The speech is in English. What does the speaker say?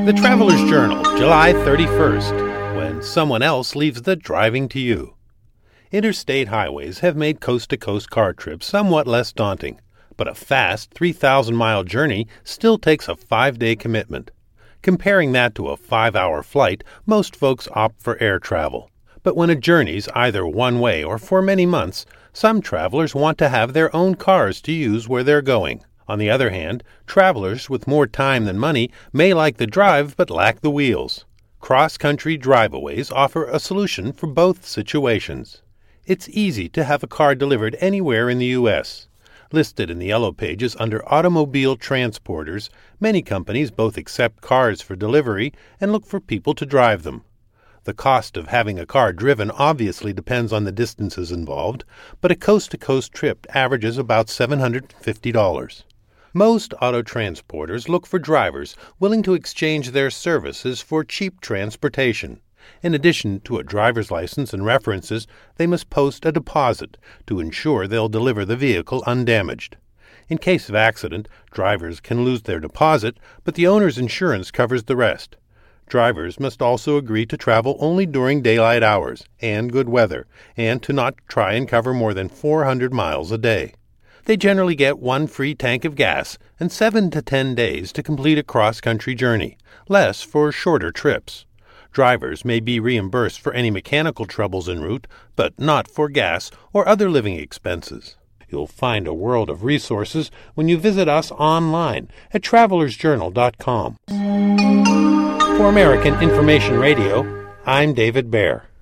The Traveler's Journal, July 31st, when someone else leaves the driving to you. Interstate highways have made coast-to-coast car trips somewhat less daunting, but a fast 3,000-mile journey still takes a 5-day commitment. Comparing that to a 5-hour flight, most folks opt for air travel. But when a journey's either one way or for many months, some travelers want to have their own cars to use where they're going. On the other hand, travelers with more time than money may like the drive but lack the wheels. Cross-country driveaways offer a solution for both situations. It's easy to have a car delivered anywhere in the U.S. Listed in the Yellow Pages under automobile transporters, many companies both accept cars for delivery and look for people to drive them. The cost of having a car driven obviously depends on the distances involved, but a coast-to-coast trip averages about $750. Most auto transporters look for drivers willing to exchange their services for cheap transportation. In addition to a driver's license and references, they must post a deposit to ensure they'll deliver the vehicle undamaged. In case of accident, drivers can lose their deposit, but the owner's insurance covers the rest. Drivers must also agree to travel only during daylight hours and good weather, and to not try and cover more than 400 miles a day. They generally get one free tank of gas and 7 to 10 days to complete a cross-country journey, less for shorter trips. Drivers may be reimbursed for any mechanical troubles en route, but not for gas or other living expenses. You'll find a world of resources when you visit us online at travelersjournal.com. For American Information Radio, I'm David Baer.